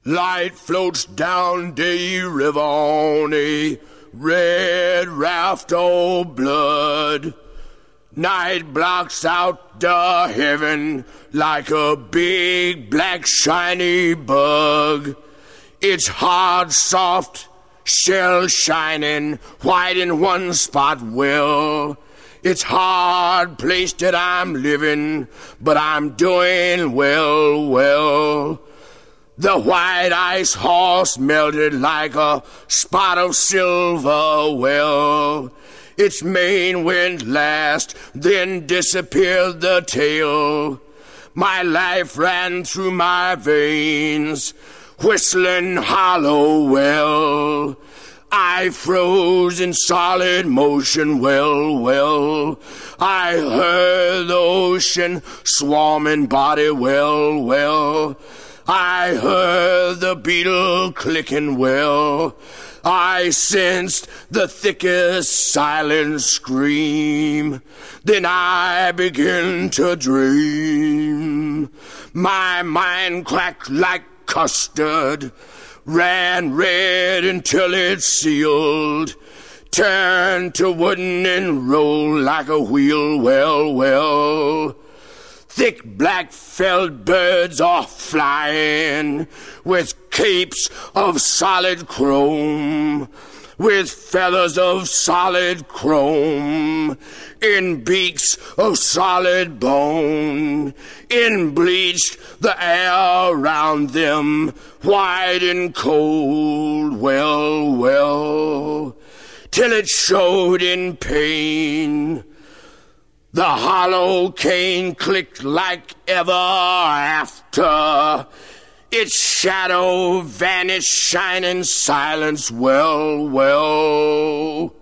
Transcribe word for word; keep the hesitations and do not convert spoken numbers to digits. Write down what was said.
Light floats down the river on a red raft of blood. Night blocks out the heaven like a big black shiny bug. It's hard, soft, shell shining, white in one spot well. It's hard place that I'm living, but I'm doing well, well. The white ice horse melted like a spot of silver well. Its mane went last, then disappeared the tail. My life ran through my veins, whistling hollow well. I froze in solid motion, well, well. I heard the ocean swarming body, well, well. I heard the beetle clicking, well. I sensed the thickest silent scream. Then I began to dream. My mind cracked like custard, ran red until it sealed, turned to wooden and rolled like a wheel, well, well. Thick black felled birds are flying with capes of solid chrome, with feathers of solid chrome, in beaks of solid bone, in bleached the air around them, white and cold, well, well, till it showed in pain. The hollow cane clicked like ever after. Its shadow vanished, shining silence, well, well.